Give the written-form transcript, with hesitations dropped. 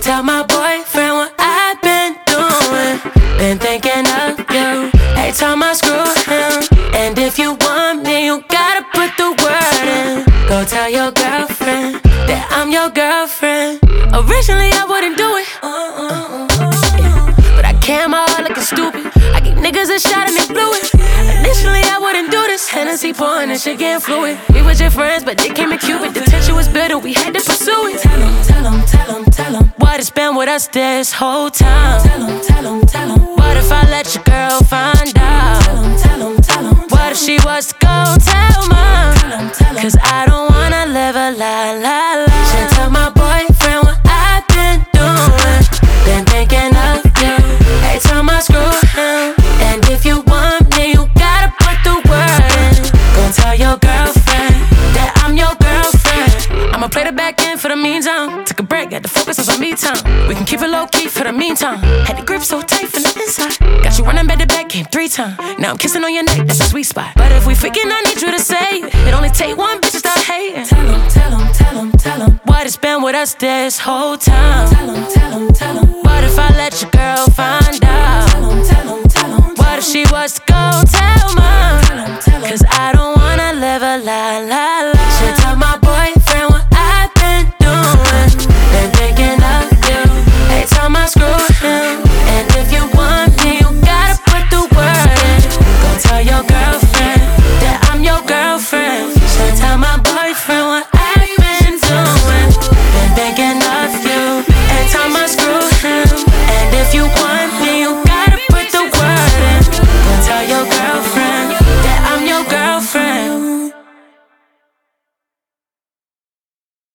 tell my boyfriend what I've been doing. Been thinking of you every time I screw him. And if you want me, you gotta put the word in. Go tell your girlfriend that I'm your girlfriend. Originally I wouldn't do it, but I came out looking stupid. I gave niggas a shot and they blew it. Initially I wouldn't do this. Hennessy pouring and shit getting fluid. We was your friends, but they came in Cupid. The tension was bitter, we had to pursue it. Tell him, tell him, tell him, tell him what it's been with us this whole time. Tell him, tell him, tell him. What if I let your girl find out? Tell him, tell him, tell him. What if she was to go tell mom? Cause I don't wanna live a lie, lie, lie. Should tell my boyfriend what I've been doing. Been thinking of you every time I screw him. And if you want me, you gotta put the word in. Go tell your girlfriend that I'm your girlfriend. I'ma play the back end for the meantime. Took a break, had to focus on some me time. We can keep it low key for the meantime. Had the grip so tight from the inside. Got you running back to back, came 3 times. Now I'm kissing on your neck, that's a sweet spot. But if we freaking, I need you to say it. It only take one bitch to start hating. Tell him, tell him, tell him, tell him what it's been with us this whole time. Tell him, tell him, tell him. What if I let your girl find out? Tell him, tell him, tell him. What if she was to go